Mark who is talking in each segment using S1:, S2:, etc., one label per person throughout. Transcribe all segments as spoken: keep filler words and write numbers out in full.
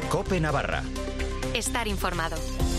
S1: COPE Navarra.
S2: Estar informado.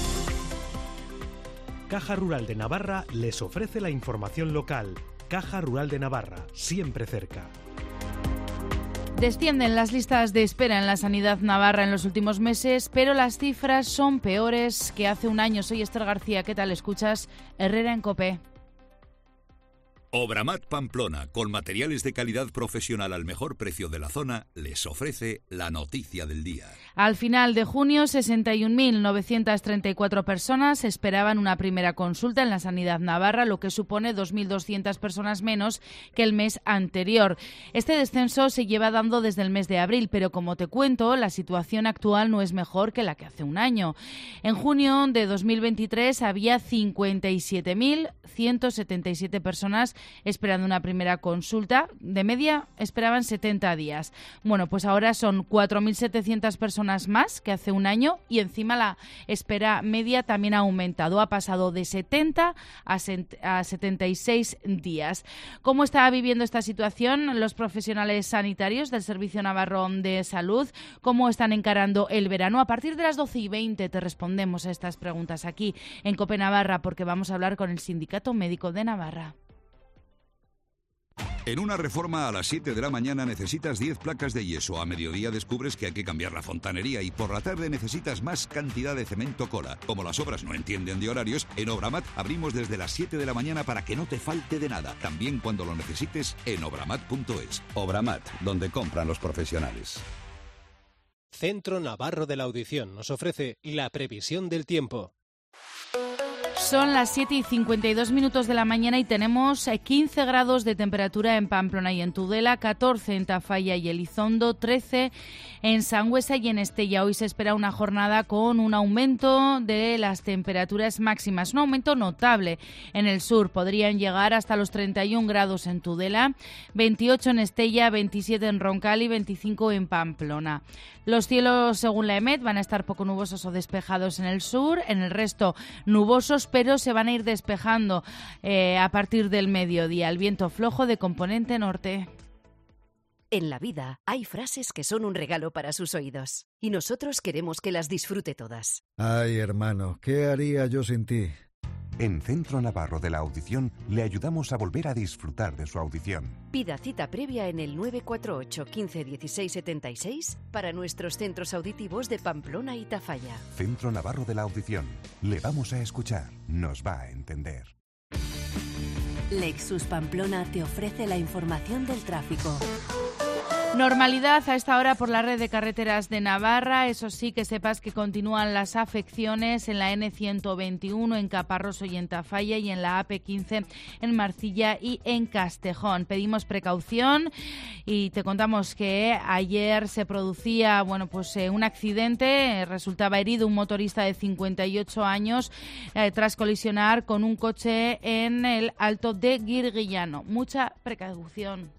S3: Caja Rural de Navarra les ofrece la información local. Caja Rural de Navarra, siempre cerca.
S4: Descienden las listas de espera en la sanidad navarra en los últimos meses, pero las cifras son peores que hace un año. Soy Esther García, ¿qué tal escuchas? Herrera en COPE.
S5: Obramat Pamplona, con materiales de calidad profesional al mejor precio de la zona, les ofrece la noticia del día.
S4: Al final de junio, sesenta y un mil novecientas treinta y cuatro personas esperaban una primera consulta en la sanidad navarra, lo que supone dos mil doscientas personas menos que el mes anterior. Este descenso se lleva dando desde el mes de abril, pero como te cuento, la situación actual no es mejor que la que hace un año. En junio de dos mil veintitrés había cincuenta y siete mil ciento setenta y siete personas esperando una primera consulta. De media esperaban setenta días. Bueno, pues ahora son cuatro mil setecientas personas más que hace un año y encima la espera media también ha aumentado. Ha pasado de setenta a setenta y seis días. ¿Cómo está viviendo esta situación los profesionales sanitarios del Servicio Navarro de Salud? ¿Cómo están encarando el verano? A partir de las doce y veinte te respondemos a estas preguntas aquí en COPE Navarra, porque vamos a hablar con el Sindicato Médico de Navarra.
S5: En una reforma a las siete de la mañana necesitas diez placas de yeso, a mediodía descubres que hay que cambiar la fontanería y por la tarde necesitas más cantidad de cemento cola. Como las obras no entienden de horarios, en Obramat abrimos desde las siete de la mañana para que no te falte de nada. También cuando lo necesites en obramat punto es. Obramat, donde compran los profesionales.
S6: Centro Navarro de la Audición nos ofrece la previsión del tiempo.
S4: Son las siete y cincuenta y dos minutos de la mañana y tenemos quince grados de temperatura en Pamplona y en Tudela, catorce en Tafalla y Elizondo, trece en Sangüesa y en Estella. Hoy se espera una jornada con un aumento de las temperaturas máximas, un aumento notable en el sur. Podrían llegar hasta los treinta y un grados en Tudela, veintiocho en Estella, veintisiete en Roncal y veinticinco en Pamplona. Los cielos, según la EMET, van a estar poco nubosos o despejados en el sur, en el resto nubosos, pero se van a ir despejando eh, a partir del mediodía. El viento flojo de componente norte.
S2: En la vida hay frases que son un regalo para sus oídos y nosotros queremos que las disfrute todas.
S7: Ay, hermano, ¿qué haría yo sin ti?
S8: En Centro Navarro de la Audición le ayudamos a volver a disfrutar de su audición.
S2: Pida cita previa en el nueve cuatro ocho, quince, dieciséis, setenta y seis para nuestros centros auditivos de Pamplona y Tafalla.
S8: Centro Navarro de la Audición. Le vamos a escuchar. Nos va a entender.
S2: Lexus Pamplona te ofrece la información del tráfico.
S4: Normalidad a esta hora por la red de carreteras de Navarra. Eso sí, que sepas que continúan las afecciones en la ene ciento veintiuno, en Caparroso y en Tafalla, y en la A P quince en Marcilla y en Castejón. Pedimos precaución y te contamos que ayer se producía bueno, pues, eh, un accidente. Eh, resultaba herido un motorista de cincuenta y ocho años eh, tras colisionar con un coche en el Alto de Guirguillano. Mucha precaución.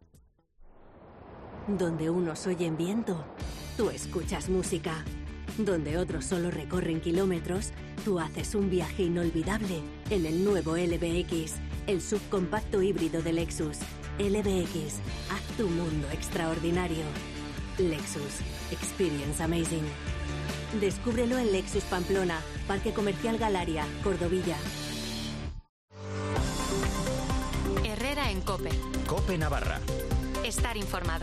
S9: Donde unos oyen viento, tú escuchas música. Donde otros solo recorren kilómetros, tú haces un viaje inolvidable en el nuevo L B X, el subcompacto híbrido de Lexus. L B X, haz tu mundo extraordinario. Lexus, experience amazing. Descúbrelo en Lexus Pamplona, Parque Comercial Galaria, Cordovilla.
S2: Herrera en COPE.
S1: COPE Navarra.
S2: Estar informado.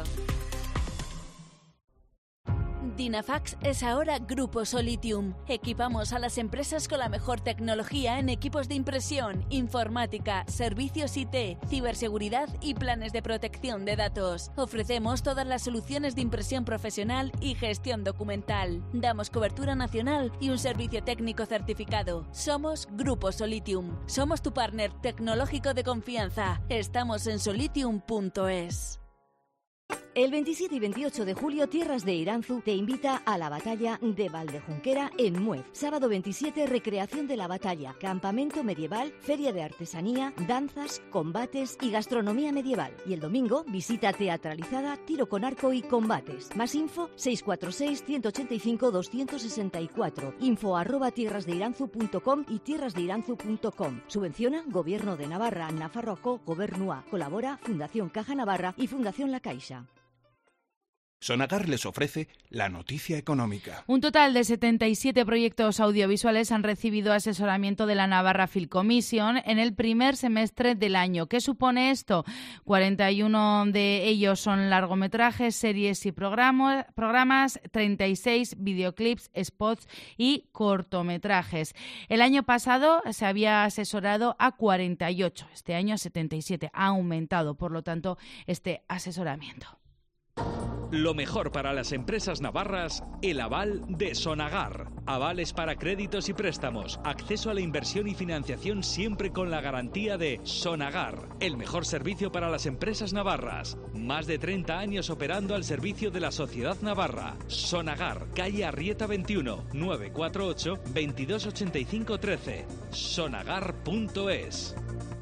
S10: Dynafax es ahora Grupo Solitium. Equipamos a las empresas con la mejor tecnología en equipos de impresión, informática, servicios I T, ciberseguridad y planes de protección de datos. Ofrecemos todas las soluciones de impresión profesional y gestión documental. Damos cobertura nacional y un servicio técnico certificado. Somos Grupo Solitium. Somos tu partner tecnológico de confianza. Estamos en solitium punto es.
S11: El veintisiete y veintiocho de julio, Tierras de Iranzu te invita a la batalla de Valdejunquera en Muez. Sábado veintisiete, recreación de la batalla, campamento medieval, feria de artesanía, danzas, combates y gastronomía medieval. Y el domingo, visita teatralizada, tiro con arco y combates. Más info, seis cuatro seis, uno ocho cinco, dos seis cuatro. Info arroba tierrasdeiranzu punto com y tierrasdeiranzu punto com. Subvenciona Gobierno de Navarra, Nafarroako Gobernua. Colabora Fundación Caja Navarra y Fundación La Caixa.
S1: Sonagar les ofrece la noticia económica.
S4: Un total de setenta y siete proyectos audiovisuales han recibido asesoramiento de la Navarra Film Commission en el primer semestre del año. ¿Qué supone esto? cuarenta y uno de ellos son largometrajes, series y programa, programas, treinta y seis videoclips, spots y cortometrajes. El año pasado se había asesorado a cuarenta y ocho, este año a setenta y siete. Ha aumentado, por lo tanto, este asesoramiento.
S12: Lo mejor para las empresas navarras, el aval de Sonagar. Avales para créditos y préstamos, acceso a la inversión y financiación siempre con la garantía de Sonagar. El mejor servicio para las empresas navarras. Más de treinta años operando al servicio de la sociedad navarra. Sonagar, calle Arrieta veintiuno, nueve cuatro ocho, veintidós ochenta y cinco trece. sonagar punto es.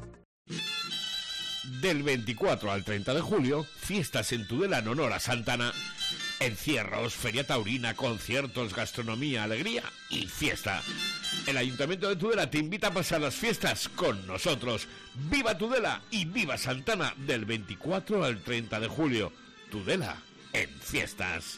S13: Del veinticuatro al treinta de julio, fiestas en Tudela en honor a Santana. Encierros, feria taurina, conciertos, gastronomía, alegría y fiesta. El Ayuntamiento de Tudela te invita a pasar las fiestas con nosotros. ¡Viva Tudela y viva Santana! Del veinticuatro al treinta de julio. Tudela en fiestas.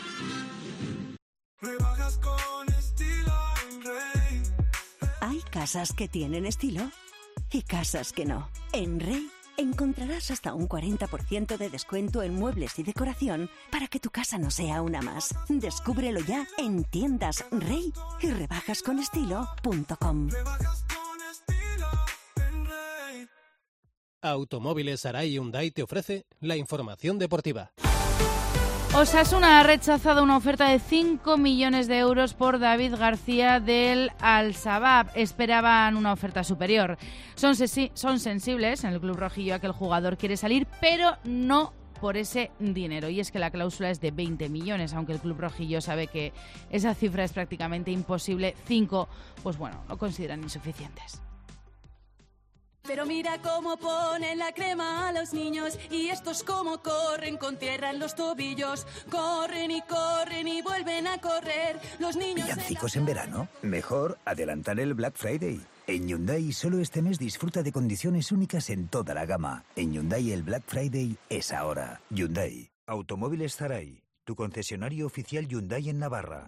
S14: Rebajas con estilo en Rey.
S15: Hay casas que tienen estilo y casas que no. En Rey encontrarás hasta un cuarenta por ciento de descuento en muebles y decoración para que tu casa no sea una más. Descúbrelo ya en tiendas Rey y rebajas con estilo punto com.
S6: Automóviles Arai Hyundai te ofrece la información deportiva.
S4: Osasuna ha rechazado una oferta de cinco millones de euros por David García del Al-Shabaab. Esperaban una oferta superior. Son, son sensibles en el club rojillo a que el jugador quiere salir, pero no por ese dinero. Y es que la cláusula es de veinte millones, aunque el club rojillo sabe que esa cifra es prácticamente imposible. cinco, pues bueno, lo consideran insuficientes.
S10: Pero mira cómo ponen la crema a los niños y estos cómo corren con tierra en los tobillos. Corren y corren y vuelven a correr. Los niños...
S16: ¿Villancicos en verano? Mejor adelantar el Black Friday. En Hyundai solo este mes disfruta de condiciones únicas en toda la gama. En Hyundai el Black Friday es ahora. Hyundai. Automóviles Zaray, tu concesionario oficial Hyundai en Navarra.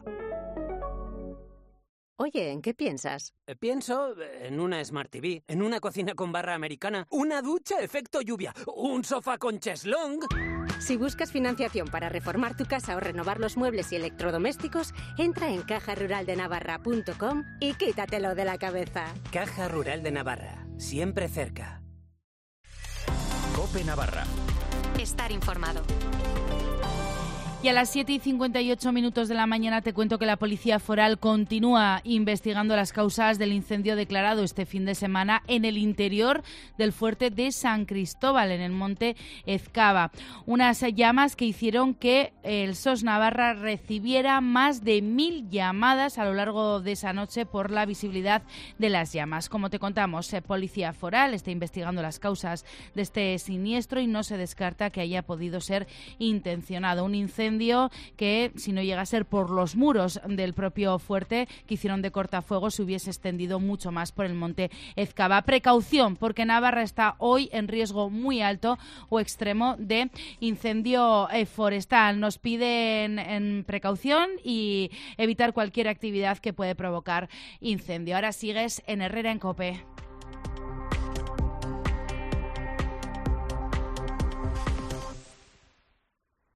S17: Oye, ¿en qué piensas?
S18: Pienso en una Smart T V, en una cocina con barra americana, una ducha efecto lluvia, un sofá con cheslong.
S17: Si buscas financiación para reformar tu casa o renovar los muebles y electrodomésticos, entra en caja rural de navarra punto com y quítatelo de la cabeza.
S18: Caja Rural de Navarra, siempre cerca.
S19: COPE Navarra.
S20: Estar informado.
S4: Y a las siete y cincuenta y ocho minutos de la mañana te cuento que la Policía Foral continúa investigando las causas del incendio declarado este fin de semana en el interior del fuerte de San Cristóbal, en el monte Ezcaba. Unas llamas que hicieron que el S O S Navarra recibiera más de mil llamadas a lo largo de esa noche por la visibilidad de las llamas. Como te contamos, eh, Policía Foral está investigando las causas de este siniestro y no se descarta que haya podido ser intencionado. Un incendio que, si no llega a ser por los muros del propio fuerte que hicieron de cortafuego, se hubiese extendido mucho más por el monte Ezcaba. Precaución, porque Navarra está hoy en riesgo muy alto o extremo de incendio eh, forestal. Nos piden en precaución y evitar cualquier actividad que puede provocar incendio. Ahora sigues en Herrera en COPE.